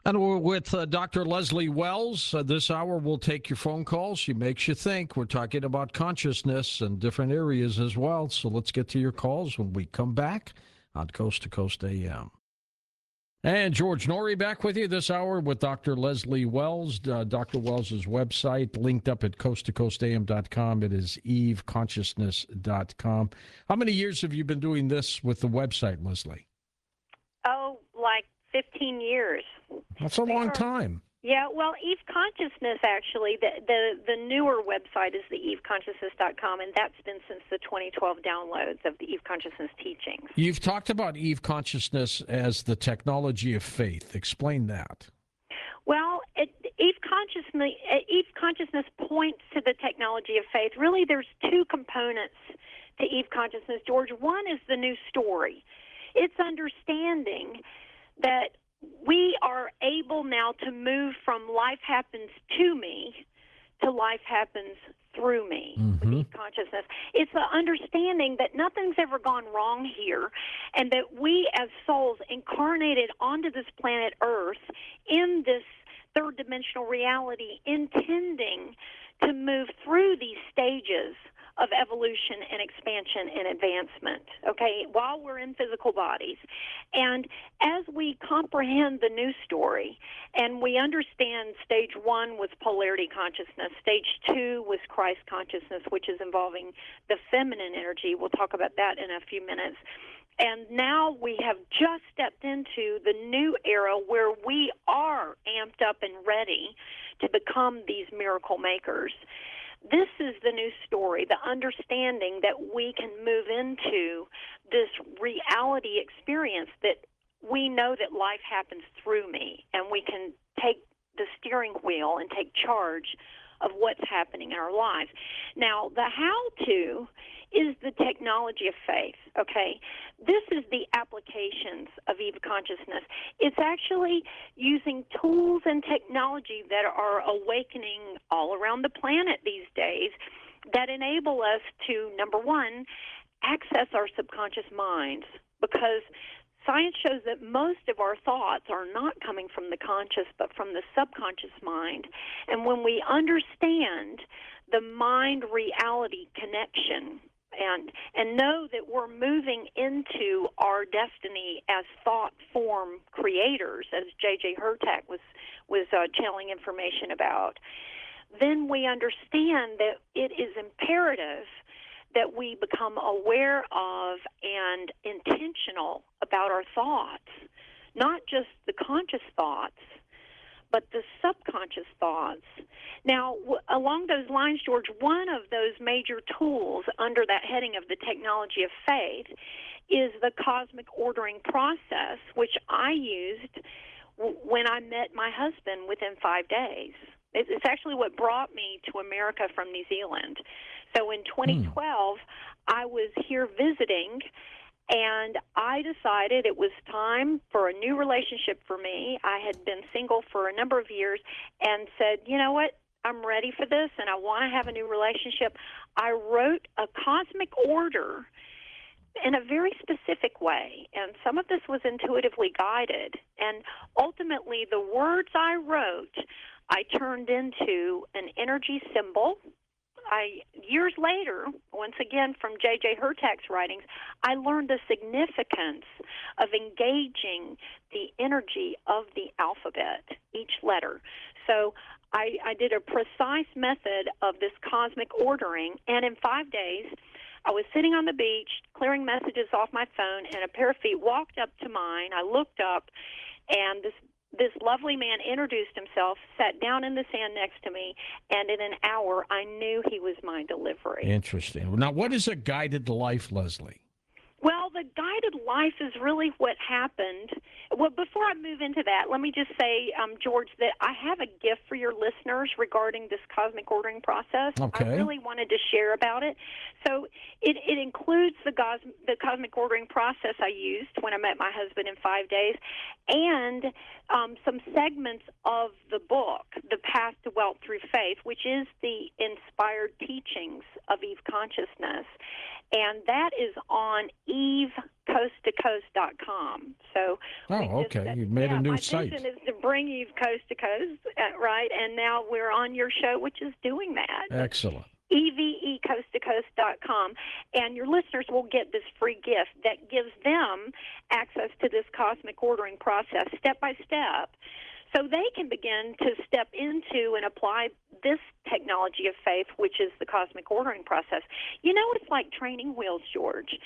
And we're with Dr. Leslie Wells. This hour, we'll take your phone calls. She makes you think. We're talking about consciousness and different areas as well. So let's get to your calls when we come back on Coast to Coast AM. And George Noory back with you this hour with Dr. Leslie Wells. Dr. Wells' website linked up at coasttocoastam.com. It is eveconsciousness.com. How many years have you been doing this with the website, Leslie? Oh, like 15 years. That's a long time. Yeah, well, Eve Consciousness, actually, the newer website is the eveconsciousness.com, and that's been since the 2012 downloads of the Eve Consciousness teachings. You've talked about Eve Consciousness as the technology of faith. Explain that. Well, Eve Consciousness points to the technology of faith. Really, there's two components to Eve Consciousness, George. One is the new story. It's understanding that we are able now to move from life happens to me to life happens through me with Eve Consciousness. It's the understanding that nothing's ever gone wrong here, and that we as souls incarnated onto this planet Earth in this third dimensional reality, intending to move through these stages of evolution and expansion and advancement, okay, while we're in physical bodies. And as we comprehend the new story and we understand stage one was polarity consciousness, stage two was Christ consciousness, which is involving the feminine energy. We'll talk about that in a few minutes. And now we have just stepped into the new era where we are amped up and ready to become these miracle makers. This is the new story, the understanding that we can move into this reality experience, that we know that life happens through me, and we can take the steering wheel and take charge of what's happening in our lives. Now, the how-to is the technology of faith, okay? This is the applications of Eve Consciousness. It's actually using tools and technology that are awakening all around the planet these days that enable us to, number one, access our subconscious minds, because science shows that most of our thoughts are not coming from the conscious but from the subconscious mind. And when we understand the mind-reality connection and know that we're moving into our destiny as thought form creators, as J.J. Hurtak was channeling information about, then we understand that it is imperative that we become aware of and intentional about our thoughts, not just the conscious thoughts, but the subconscious thoughts. Now, along those lines, George, one of those major tools under that heading of the technology of faith is the cosmic ordering process, which I used when I met my husband within 5 days. It's actually what brought me to America from New Zealand. So in 2012, I was here visiting, and I decided it was time for a new relationship for me. I had been single for a number of years and said, you know what, I'm ready for this, and I want to have a new relationship. I wrote a cosmic order in a very specific way, and some of this was intuitively guided. And ultimately, the words I wrote, I turned into an energy symbol. Years later, once again from J.J. Hurtak's writings, I learned the significance of engaging the energy of the alphabet, each letter. So I did a precise method of this cosmic ordering, and in 5 days, I was sitting on the beach, clearing messages off my phone, and a pair of feet walked up to mine. I looked up, and this lovely man introduced himself, sat down in the sand next to me, and in an hour, I knew he was my delivery. Interesting. Now, what is a guided life, Leslie? Well, the guided life is really what happened. Well, before I move into that, let me just say, George, that I have a gift for your listeners regarding this cosmic ordering process. Okay. I really wanted to share about it. So it includes the cosmic ordering process I used when I met my husband in 5 days, and some segments of the book, The Path to Wealth Through Faith, which is the inspired teachings of Eve Consciousness. And that is on evecoasttocoast.com. So okay. You've made a new site. My vision is to bring Eve coast to coast, right? And now we're on your show, which is doing that. Excellent. evecoasttocoast.com, and your listeners will get this free gift that gives them access to this cosmic ordering process step by step, so they can begin to step into and apply this technology of faith, which is the cosmic ordering process. You know, it's like training wheels, George.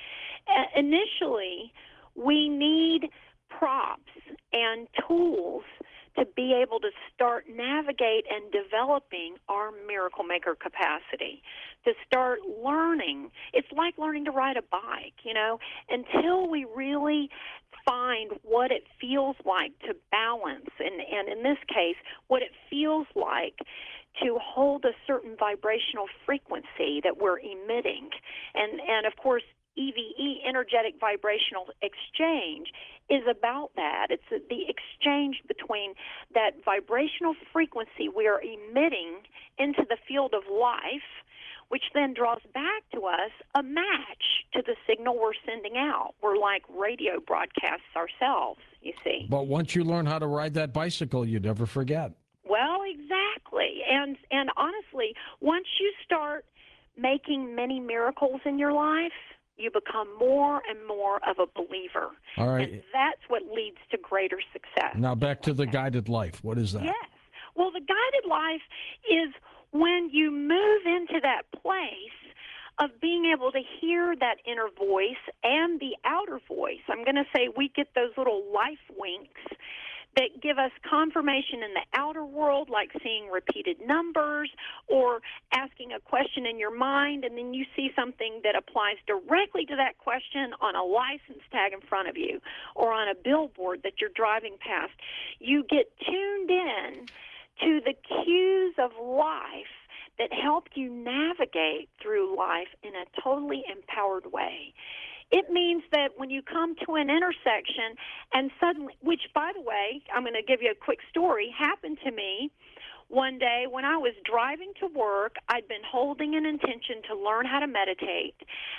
Initially, we need props and tools to be able to start navigate and developing our miracle maker capacity, to start learning. It's like learning to ride a bike, you know, until we really find what it feels like to balance, and in this case, what it feels like to hold a certain vibrational frequency that we're emitting. And of course, EVE, energetic vibrational exchange, is about that. It's the exchange between that vibrational frequency we are emitting into the field of life, which then draws back to us a match to the signal we're sending out. We're like radio broadcasts ourselves, you see. But once you learn how to ride that bicycle, you never forget. Well, exactly. And honestly, once you start making many miracles in your life, you become more and more of a believer. All right. And that's what leads to greater success. Now back to the guided life. What is that? Yes. Well, the guided life is when you move into that place of being able to hear that inner voice and the outer voice. I'm going to say we get those little life winks that give us confirmation in the outer world, like seeing repeated numbers or asking a question in your mind, and then you see something that applies directly to that question on a license tag in front of you or on a billboard that you're driving past. You get tuned in to the cues of life that help you navigate through life in a totally empowered way. It means that when you come to an intersection and suddenly, which, by the way, I'm going to give you a quick story, happened to me one day when I was driving to work. I'd been holding an intention to learn how to meditate.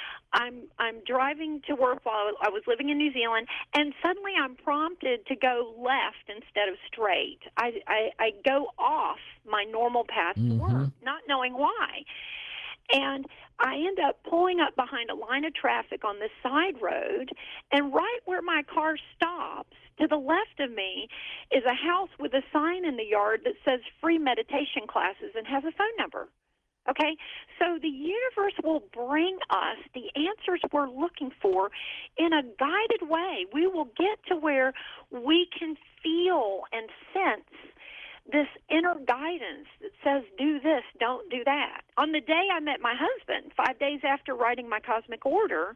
I'm driving to work while I was living in New Zealand, and suddenly I'm prompted to go left instead of straight. I go off my normal path to work, not knowing why. And I end up pulling up behind a line of traffic on this side road, and right where my car stops, to the left of me, is a house with a sign in the yard that says free meditation classes and has a phone number. Okay, so the universe will bring us the answers we're looking for in a guided way. We will get to where we can feel and sense this inner guidance that says, do this, don't do that. On the day I met my husband, 5 days after writing my cosmic order,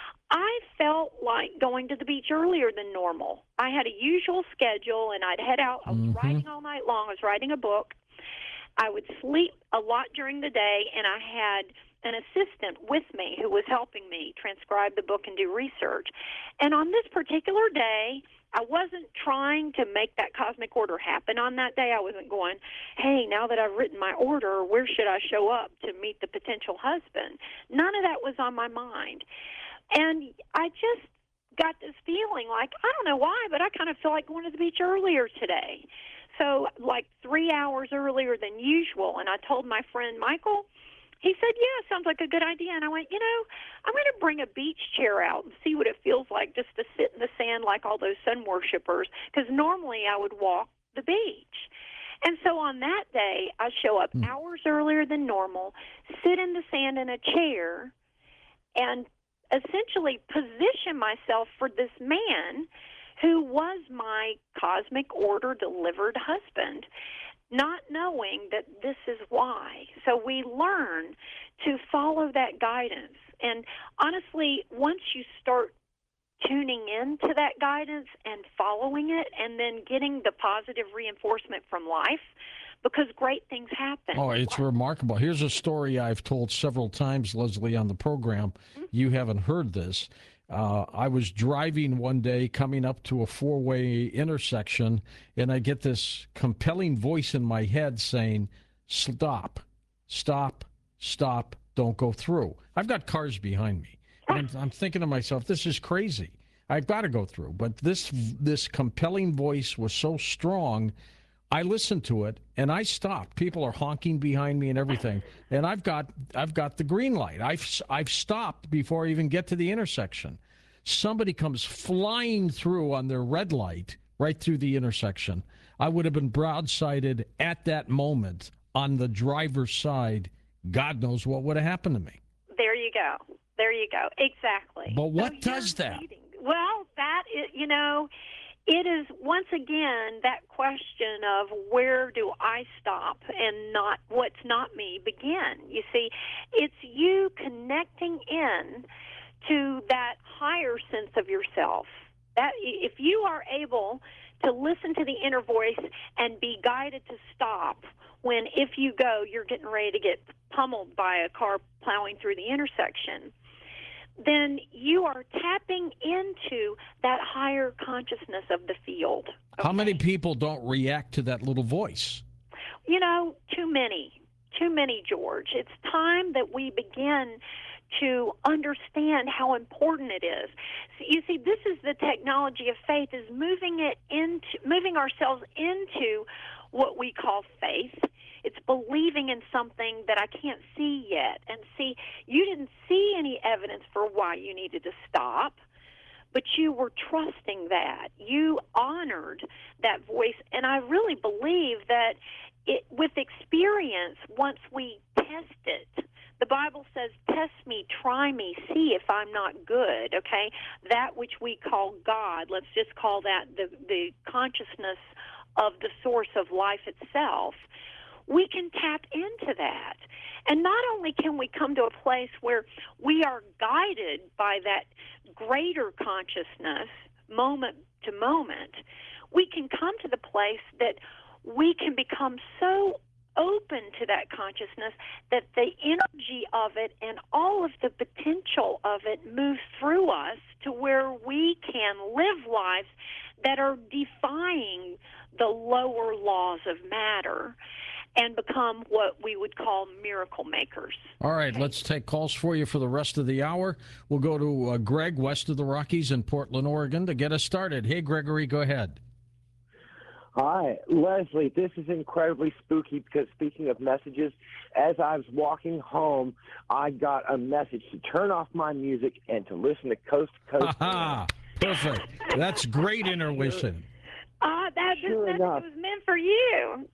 I felt like going to the beach earlier than normal. I had a usual schedule, and I'd head out. I was writing all night long. I was writing a book. I would sleep a lot during the day, and I had an assistant with me who was helping me transcribe the book and do research. And on this particular day, I wasn't trying to make that cosmic order happen on that day. I wasn't going, hey, now that I've written my order, where should I show up to meet the potential husband? None of that was on my mind. And I just got this feeling like, I don't know why, but I kind of feel like going to the beach earlier today. So like 3 hours earlier than usual. And I told my friend Michael, he said, yeah, sounds like a good idea. And I went, I'm going to bring a beach chair out and see what it feels like just to sit in the sand like all those sun worshipers, because normally I would walk the beach. And so on that day, I show up hours earlier than normal, sit in the sand in a chair, and essentially position myself for this man who was my cosmic order delivered husband, not knowing that this is why. So we learn to follow that guidance. And honestly, once you start tuning into that guidance and following it and then getting the positive reinforcement from life, because great things happen. Oh, it's remarkable. Here's a story I've told several times, Leslie, on the program. You haven't heard this. I was driving one day coming up to a four-way intersection, and I get this compelling voice in my head saying, stop, stop, stop, don't go through. I've got cars behind me. And I'm thinking to myself, this is crazy. I've got to go through. But this compelling voice was so strong. I listened to it and I stopped. People are honking behind me and everything, and I've got the green light. I've stopped before I even get to the intersection. Somebody comes flying through on their red light right through the intersection. I would have been broadsided at that moment on the driver's side. God knows what would have happened to me. There you go. There you go. Exactly. But what does that? Well, that is, it is once again that question of where do I stop and not what's not me begin. You see, it's you connecting in to that higher sense of yourself. That if you are able to listen to the inner voice and be guided to stop when, if you go, you're getting ready to get pummeled by a car plowing through the intersection, then you are tapping into that higher consciousness of the field. Okay? How many people don't react to that little voice? Too many. Too many, George. It's time that we begin to understand how important it is. So you see, this is the technology of faith, is moving ourselves into what we call faith. It's believing in something that I can't see yet. And see, you didn't see any evidence for why you needed to stop, but you were trusting that. You honored that voice. And I really believe that with experience, once we test it, the Bible says, test me, try me, see if I'm not good, okay? That which we call God, let's just call that the consciousness of the source of life itself. We can tap into that. And not only can we come to a place where we are guided by that greater consciousness moment to moment, we can come to the place that we can become so open to that consciousness that the energy of it and all of the potential of it moves through us to where we can live lives that are defying the lower laws of matter and become what we would call miracle makers. All right, let's take calls for you for the rest of the hour. We'll go to Greg, west of the Rockies in Portland, Oregon, to get us started. Hey, Gregory, go ahead. Hi, Leslie. This is incredibly spooky because, speaking of messages, as I was walking home, I got a message to turn off my music and to listen to Coast to Coast. Aha, perfect. That's great intuition. This message was meant for you.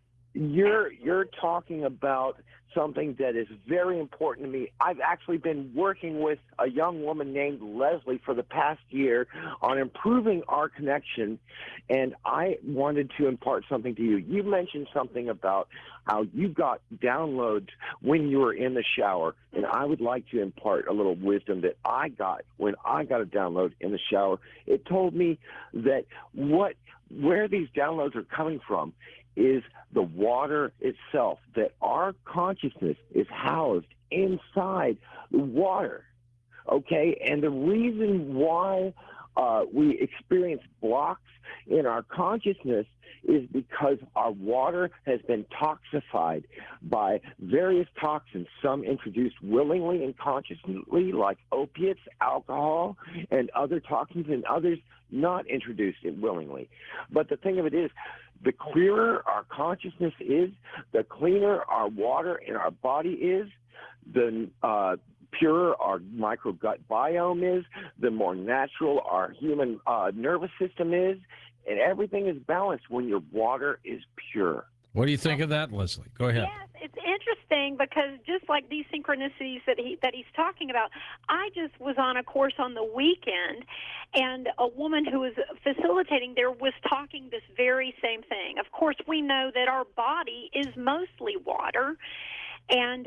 You're talking about something that is very important to me. I've actually been working with a young woman named Leslie for the past year on improving our connection, and I wanted to impart something to you. You mentioned something about how you got downloads when you were in the shower, and I would like to impart a little wisdom that I got when I got a download in the shower. It told me that where these downloads are coming from is the water itself, that our consciousness is housed inside the water, okay? And the reason why we experience blocks in our consciousness is because our water has been toxified by various toxins, some introduced willingly and consciously, like opiates, alcohol, and other toxins, and others not introduced willingly. But the thing of it is, the clearer our consciousness is, the cleaner our water in our body is, the purer our microgut biome is, the more natural our human nervous system is, and everything is balanced when your water is pure. What do you think of that, Leslie? Go ahead. Yes, it's interesting because just like these synchronicities that he's talking about, I just was on a course on the weekend, and a woman who was facilitating there was talking this very same thing. Of course, we know that our body is mostly water, and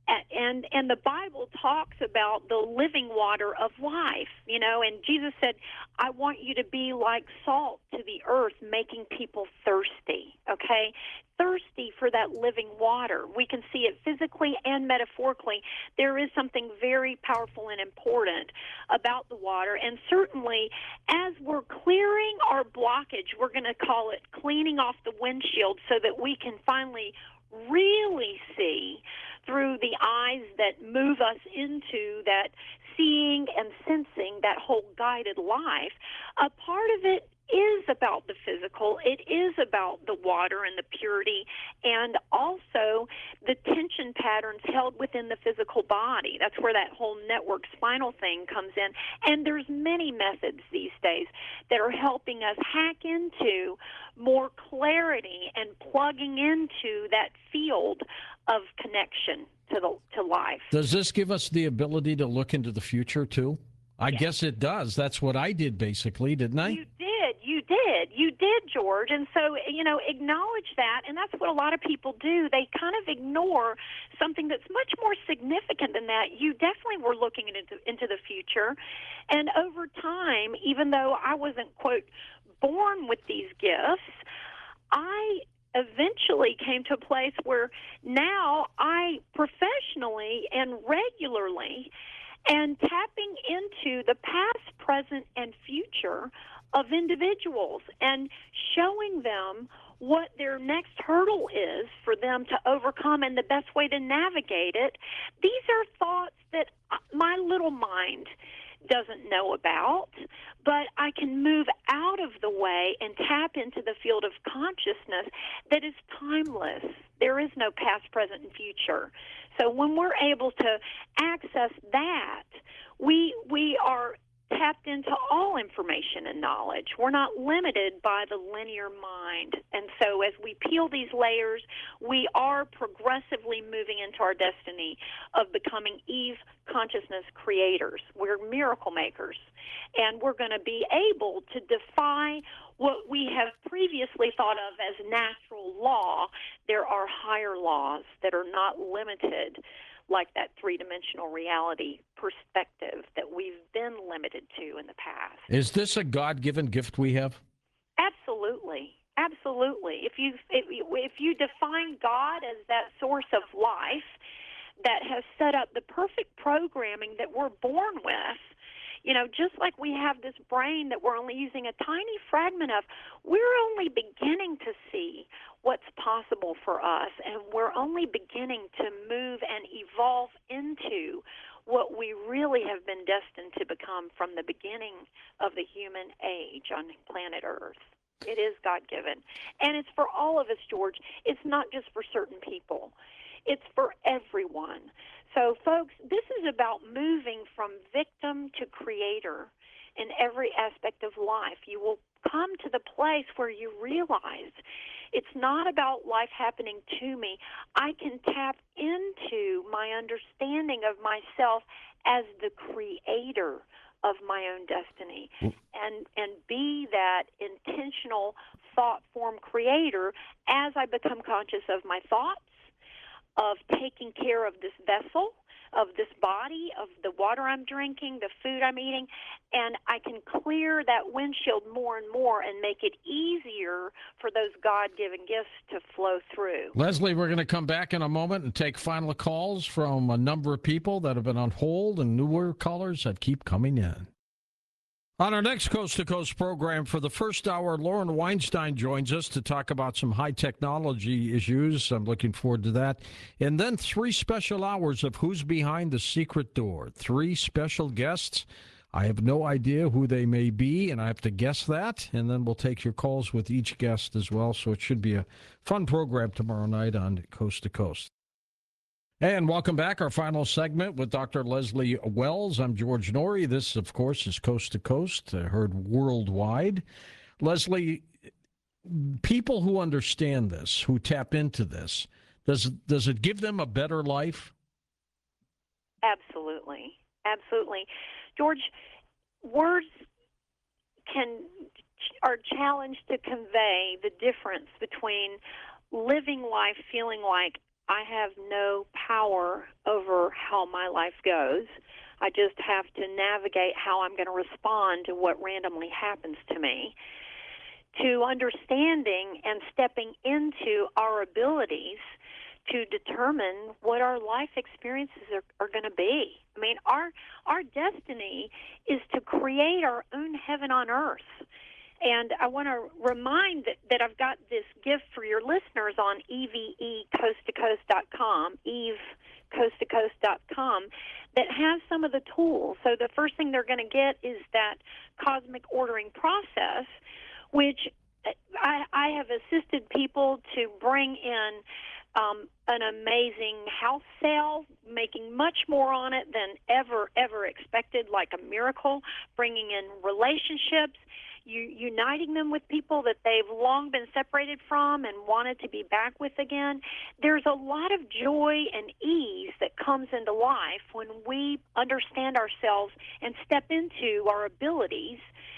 the Bible talks about the living water of life, and Jesus said, I want you to be like salt to the earth, making people thirsty, okay? Thirsty for that living water. We can see it physically and metaphorically. There is something very powerful and important about the water, and certainly as we're clearing our blockage, we're going to call it cleaning off the windshield so that we can finally really see through the eyes that move us into that seeing and sensing that whole guided life, a part of it is about the physical. It is about the water and the purity, and also the tension patterns held within the physical body. That's where that whole network spinal thing comes in. And there's many methods these days that are helping us hack into more clarity and plugging into that field of connection to life. Does this give us the ability to look into the future too? I Yes. guess it does. That's what I did basically, didn't I? You did, George. And so, acknowledge that. And that's what a lot of people do. They kind of ignore something that's much more significant than that. You definitely were looking into the future. And over time, even though I wasn't, quote, born with these gifts, I eventually came to a place where now I professionally and regularly and tapping into the past, present, and future of individuals and showing them what their next hurdle is for them to overcome and the best way to navigate it. These are thoughts that my little mind doesn't know about, but I can move out of the way and tap into the field of consciousness that is timeless. There is no past, present, and future. So when we're able to access that, we are tapped into all information and knowledge. We're not limited by the linear mind. And so as we peel these layers, we are progressively moving into our destiny of becoming Eve consciousness creators. We're miracle makers. And we're going to be able to defy what we have previously thought of as natural law. There are higher laws that are not limited, like that three-dimensional reality perspective that we've been limited to in the past. Is this a God-given gift we have? Absolutely. Absolutely. If you define God as that source of life that has set up the perfect programming that we're born with, just like we have this brain that we're only using a tiny fragment of, we're only beginning to see what's possible for us, and we're only beginning to move and evolve into what we really have been destined to become from the beginning of the human age on planet Earth. It is God-given. And it's for all of us, George. It's not just for certain people. It's for everyone. So, folks, this is about moving from victim to creator in every aspect of life. You will come to the place where you realize it's not about life happening to me. I can tap into my understanding of myself as the creator of my own destiny and be that intentional thought form creator as I become conscious of my thoughts, of taking care of this vessel, of this body, of the water I'm drinking, the food I'm eating, and I can clear that windshield more and more and make it easier for those God-given gifts to flow through. Leslie, we're going to come back in a moment and take final calls from a number of people that have been on hold and newer callers that keep coming in. On our next Coast to Coast program, for the first hour, Lauren Weinstein joins us to talk about some high technology issues. I'm looking forward to that. And then 3 special hours of Who's Behind the Secret Door. 3 special guests. I have no idea who they may be, and I have to guess that. And then we'll take your calls with each guest as well. So it should be a fun program tomorrow night on Coast to Coast. And welcome back. Our final segment with Dr. Leslie Wells. I'm George Noory. This, of course, is Coast to Coast, heard worldwide. Leslie, people who understand this, who tap into this, does it give them a better life? Absolutely. Absolutely. George, words are challenged to convey the difference between living life feeling like I have no power over how my life goes. I just have to navigate how I'm going to respond to what randomly happens to me, to understanding and stepping into our abilities to determine what our life experiences are going to be. I mean, our destiny is to create our own heaven on earth. And I want to remind that I've got this gift for your listeners on evecoasttocoast.com, evecoasttocoast.com, that has some some of the tools. So the first thing they're going to get is that cosmic ordering process, which I have assisted people to bring in an amazing house sale, making much more on it than ever expected, like a miracle, bringing in relationships, uniting them with people that they've long been separated from and wanted to be back with again. There's a lot of joy and ease that comes into life when we understand ourselves and step into our abilities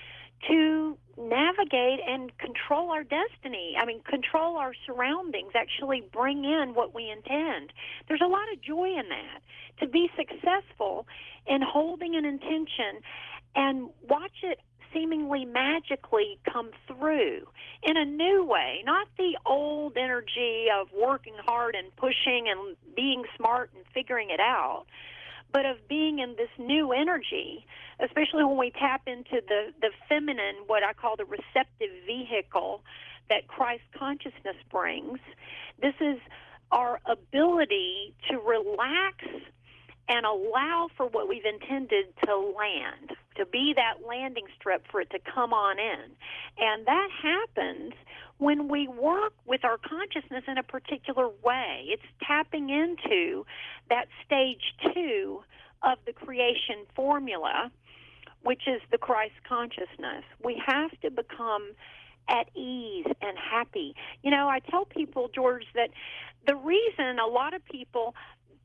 to navigate and control our destiny. I mean, control our surroundings, actually bring in what we intend. There's a lot of joy in that. To be successful in holding an intention and watch it seemingly magically come through in a new way, not the old energy of working hard and pushing and being smart and figuring it out, but of being in this new energy, especially when we tap into the feminine, what I call the receptive vehicle that Christ consciousness brings. This is our ability to relax and allow for what we've intended to land, to be that landing strip for it to come on in. And that happens when we work with our consciousness in a particular way. It's tapping into that stage 2 of the creation formula, which is the Christ consciousness. We have to become at ease and happy. You know, I tell people, George, that the reason a lot of people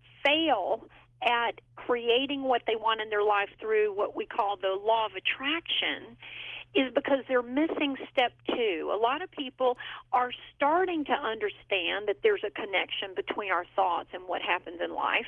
fail at creating what they want in their life through what we call the law of attraction is because they're missing step 2. A lot of people are starting to understand that there's a connection between our thoughts and what happens in life,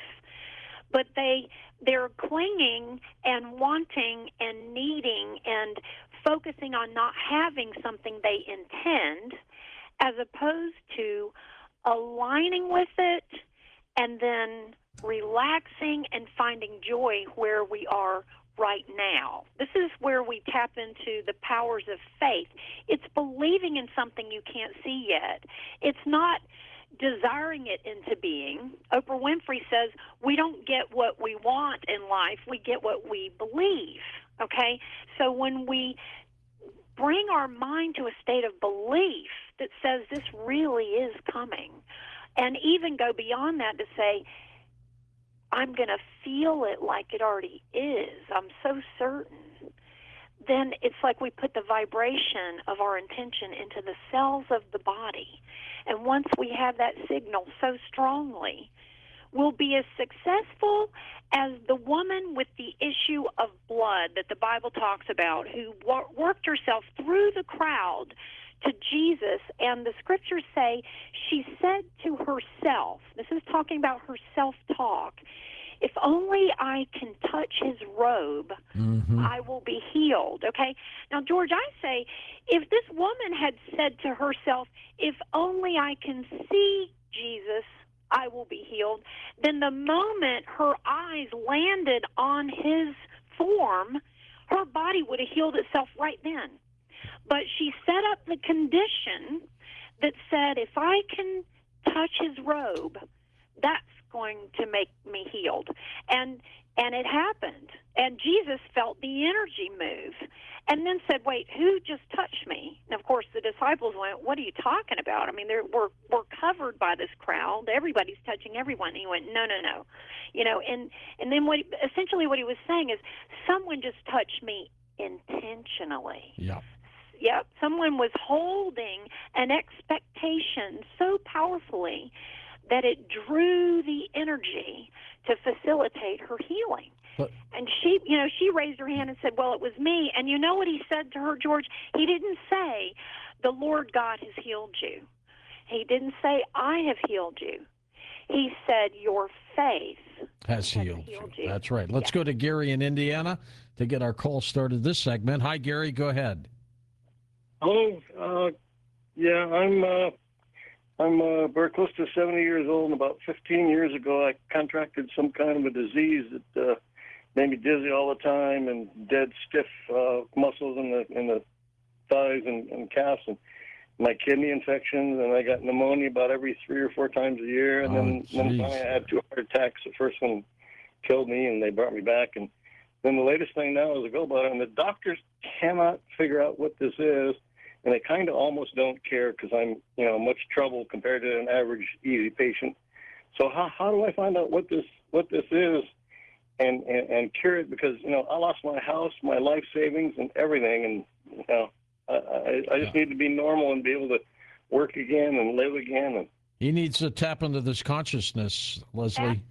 but they're clinging and wanting and needing and focusing on not having something they intend, as opposed to aligning with it and then relaxing and finding joy where we are right now. This is where we tap into the powers of faith. It's believing in something you can't see yet. It's not desiring it into being. Oprah Winfrey says, we don't get what we want in life, we get what we believe, okay? So when we bring our mind to a state of belief that says this really is coming, and even go beyond that to say, I'm going to feel it like it already is, I'm so certain, then it's like we put the vibration of our intention into the cells of the body. And once we have that signal so strongly, we'll be as successful as the woman with the issue of blood that the Bible talks about, who worked herself through the crowd to Jesus, and the scriptures say she said to herself, this is talking about her self-talk, if only I can touch his robe, I will be healed, okay? Now, George, I say, if this woman had said to herself, if only I can see Jesus, I will be healed, then the moment her eyes landed on his form, her body would have healed itself right then. But she set up the condition that said, if I can touch his robe, that's going to make me healed. And it happened. And Jesus felt the energy move and then said, wait, who just touched me? And, of course, the disciples went, what are you talking about? I mean, we're covered by this crowd. Everybody's touching everyone. And he went, no. You know, and then essentially what he was saying is, someone just touched me intentionally. Yeah. Yep, someone was holding an expectation so powerfully that it drew the energy to facilitate her healing. And she raised her hand and said, well, it was me. And you know what he said to her, George? He didn't say, the Lord God has healed you. He didn't say, I have healed you. He said, your faith has healed you. That's right. Let's go to Gary in Indiana to get our call started this segment. Hi, Gary. Go ahead. Hello. I'm very close to 70 years old, and about 15 years ago, I contracted some kind of a disease that made me dizzy all the time and dead stiff muscles in the thighs and calves, and my kidney infections, and I got pneumonia about every 3 or 4 times a year, and then finally I had 2 heart attacks. The first one killed me, and they brought me back. And then the latest thing now is a go about it, and the doctors cannot figure out what this is, and they kind of almost don't care because I'm, much trouble compared to an average easy patient. So how do I find out what this is and cure it? Because I lost my house, my life savings, and everything, and I just need to be normal and be able to work again and live again. And he needs to tap into this consciousness, Leslie.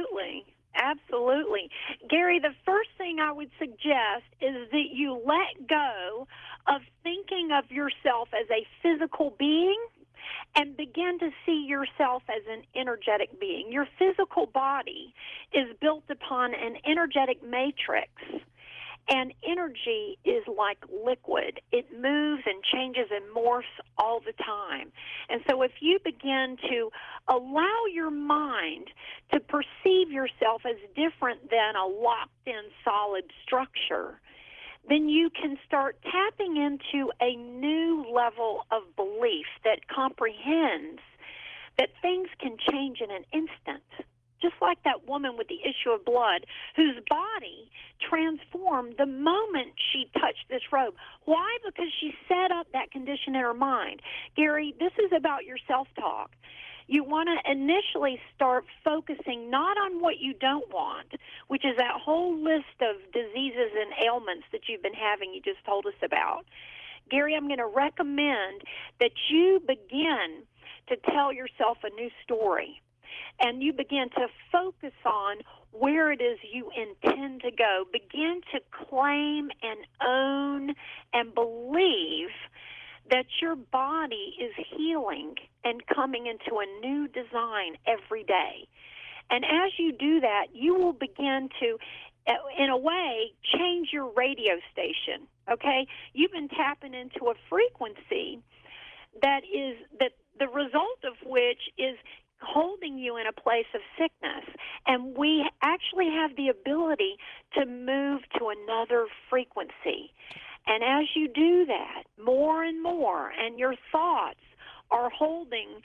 Absolutely. Gary, the first thing I would suggest is that you let go of thinking of yourself as a physical being and begin to see yourself as an energetic being. Your physical body is built upon an energetic matrix. And energy is like liquid. It moves and changes and morphs all the time. And so if you begin to allow your mind to perceive yourself as different than a locked-in solid structure, then you can start tapping into a new level of belief that comprehends that things can change in an instant. Just like that woman with the issue of blood whose body transformed the moment she touched this robe. Why? Because she set up that condition in her mind. Gary, this is about your self-talk. You want to initially start focusing not on what you don't want, which is that whole list of diseases and ailments that you've been having you just told us about. Gary, I'm going to recommend that you begin to tell yourself a new story. And you begin to focus on where it is you intend to go. Begin to claim and own and believe that your body is healing and coming into a new design every day. And as you do that, you will begin to, in a way, change your radio station, okay? You've been tapping into a frequency that the result of which is holding you in a place of sickness. And we actually have the ability to move to another frequency. And as you do that more and more, and your thoughts are holding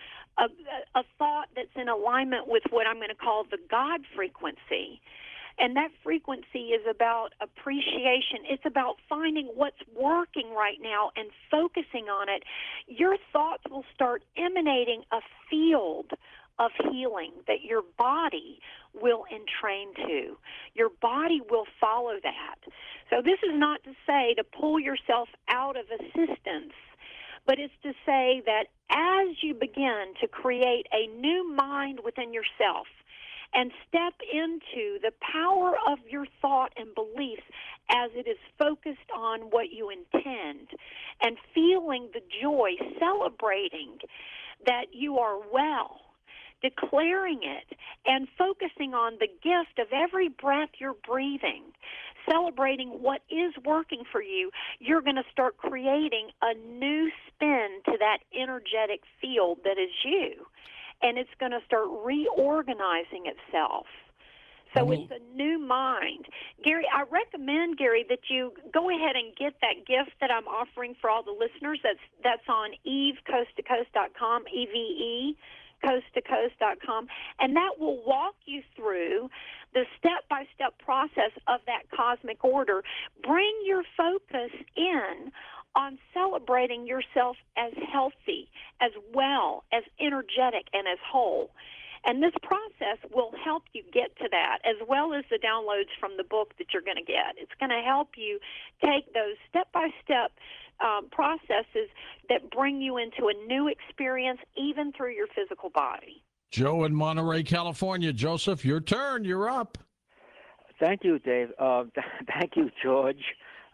a thought that's in alignment with what I'm going to call the God frequency, and that frequency is about appreciation. It's about finding what's working right now and focusing on it. Your thoughts will start emanating a field of healing that your body will entrain to. Your body will follow that. So this is not to say to pull yourself out of assistance, but it's to say that as you begin to create a new mind within yourself and step into the power of your thought and beliefs as it is focused on what you intend and feeling the joy, celebrating that you are well, declaring it, and focusing on the gift of every breath you're breathing, celebrating what is working for you, you're going to start creating a new spin to that energetic field that is you, and it's going to start reorganizing itself. So it's a new mind. Gary, I recommend, Gary, that you go ahead and get that gift that I'm offering for all the listeners. That's on evecoasttocoast.com, EVE. coasttocoast.com, and that will walk you through the step-by-step process of that cosmic order. Bring your focus in on celebrating yourself as healthy, as well, as energetic, and as whole. And this process will help you get to that, as well as the downloads from the book that you're going to get. It's going to help you take those step-by-step processes that bring you into a new experience, even through your physical body. Joe in Monterey, California. Joseph, your turn. You're up. Thank you, Dave. Thank you, George.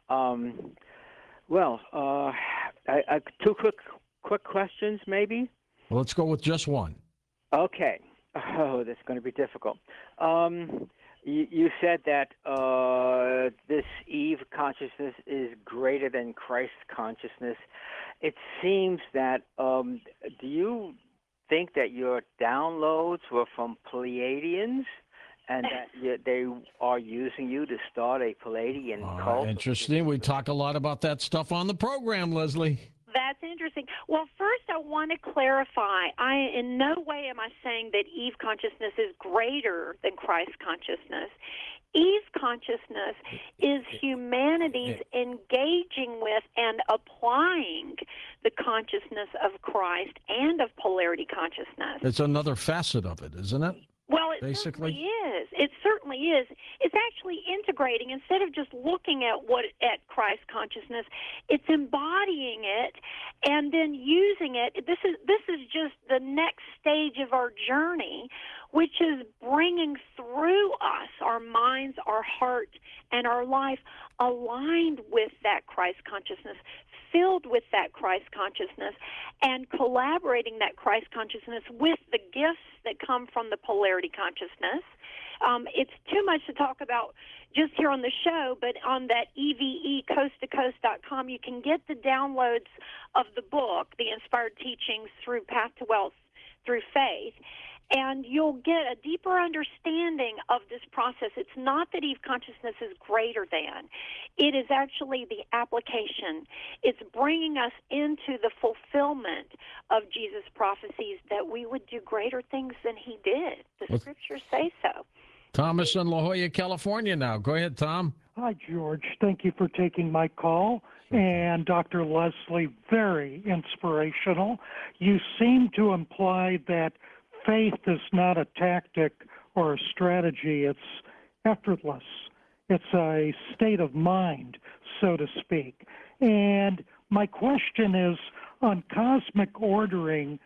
Two quick questions, maybe? Well, let's go with just one. Okay. Oh, that's going to be difficult. You said that this Eve consciousness is greater than Christ consciousness. It seems that, do you think that your downloads were from Pleiadians and that they are using you to start a Pleiadian cult? Interesting. We talk a lot about that stuff on the program, Leslie. That's interesting. Well, first I want to clarify. In no way am I saying that Eve consciousness is greater than Christ consciousness. Eve consciousness is humanity's engaging with and applying the consciousness of Christ and of polarity consciousness. It's another facet of it, isn't it? Well, it Basically. certainly is. It certainly is. It's actually integrating instead of just looking at Christ consciousness. It's embodying it and then using it. This is just the next stage of our journey, which is bringing through us our minds, our heart, and our life aligned with that Christ consciousness, filled with that Christ consciousness, and collaborating that Christ consciousness with the gifts that come from the polarity consciousness. It's too much to talk about just here on the show, but on that EVEcoasttocoast.com, you can get the downloads of the book, The Inspired Teachings Through Path to Wealth Through Faith, and you'll get a deeper understanding of this process. It's not that Eve consciousness is greater than. It is actually the application. It's bringing us into the fulfillment of Jesus' prophecies that we would do greater things than he did. The scriptures say so. Thomas in La Jolla, California now. Go ahead, Tom. Hi, George. Thank you for taking my call. And Dr. Leslie, very inspirational. You seem to imply that faith is not a tactic or a strategy. It's effortless. It's a state of mind, so to speak. And my question is, on cosmic ordering,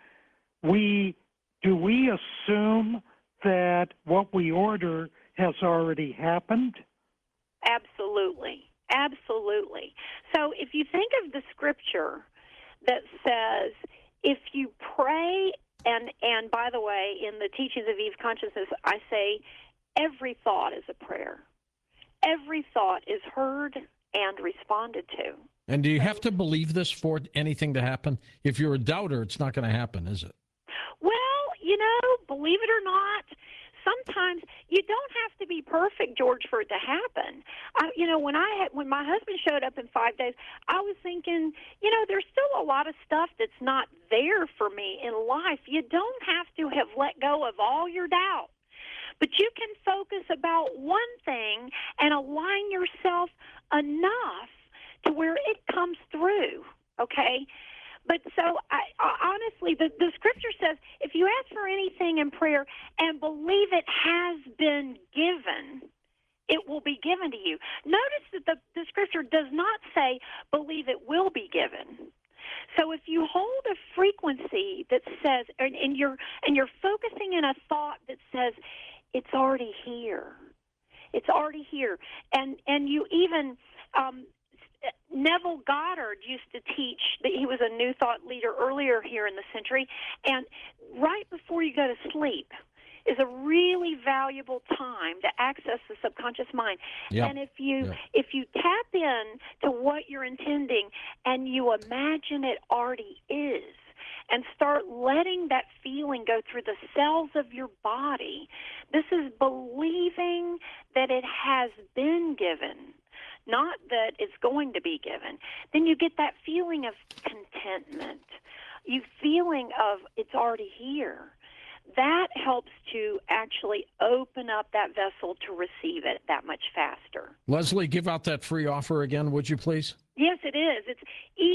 do we assume that what we order has already happened? Absolutely. Absolutely. So if you think of the scripture that says, if you pray, and by the way, in the teachings of Eve consciousness, I say every thought is a prayer. Every thought is heard and responded to. And do you have to believe this for anything to happen? If you're a doubter, it's not going to happen, is it? Well, believe it or not, sometimes you don't have to be perfect, George, for it to happen. When my husband showed up in 5 days, I was thinking, there's still a lot of stuff that's not there for me in life. You don't have to have let go of all your doubt, but you can focus about one thing and align yourself enough to where it comes through, okay? But so, honestly, the scripture says, if you ask for anything in prayer and believe it has been given, it will be given to you. Notice that the scripture does not say, believe it will be given. So if you hold a frequency that says, and you're focusing in a thought that says, it's already here. It's already here. And you even... Neville Goddard used to teach that he was a New Thought leader earlier here in the century, and right before you go to sleep is a really valuable time to access the subconscious mind. Yep. And if you tap in to what you're intending and you imagine it already is, and start letting that feeling go through the cells of your body, this is believing that it has been given, not that it's going to be given. Then you get that feeling of contentment, feeling of it's already here. That helps to actually open up that vessel to receive it that much faster. Leslie, give out that free offer again, would you please? Yes, it is. It's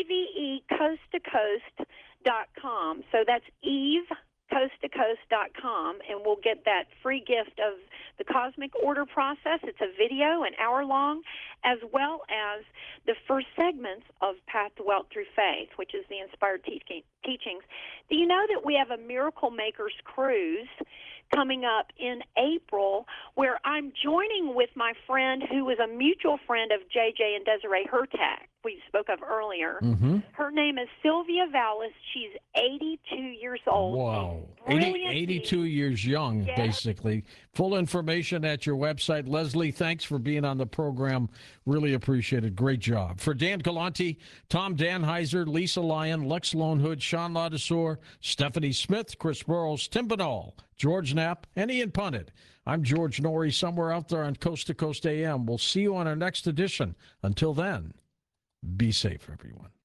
EVEcoasttocoast.com. So that's EVEcoasttocoast.com, and we'll get that free gift of the Cosmic Order process. It's a video, an hour long, as well as the first segments of Path to Wealth Through Faith, which is the Inspired Teachings. Do you know that we have a Miracle Makers cruise coming up in April, where I'm joining with my friend who was a mutual friend of JJ and Desiree Hurtak, we spoke of earlier. Mm-hmm. Her name is Sylvia Vallis. She's 82 years old. Wow. 82 82 years young, Yes. basically. Full information at your website. Leslie, thanks for being on the program. Really appreciate it. Great job. For Dan Galanti, Tom Danheiser, Lisa Lyon, Lex Lonehood, Sean Ladouceur, Stephanie Smith, Chris Burrows, Tim Banal, George Knapp, and Ian Punnett. I'm George Norrie, somewhere out there on Coast to Coast AM. We'll see you on our next edition. Until then, be safe, everyone.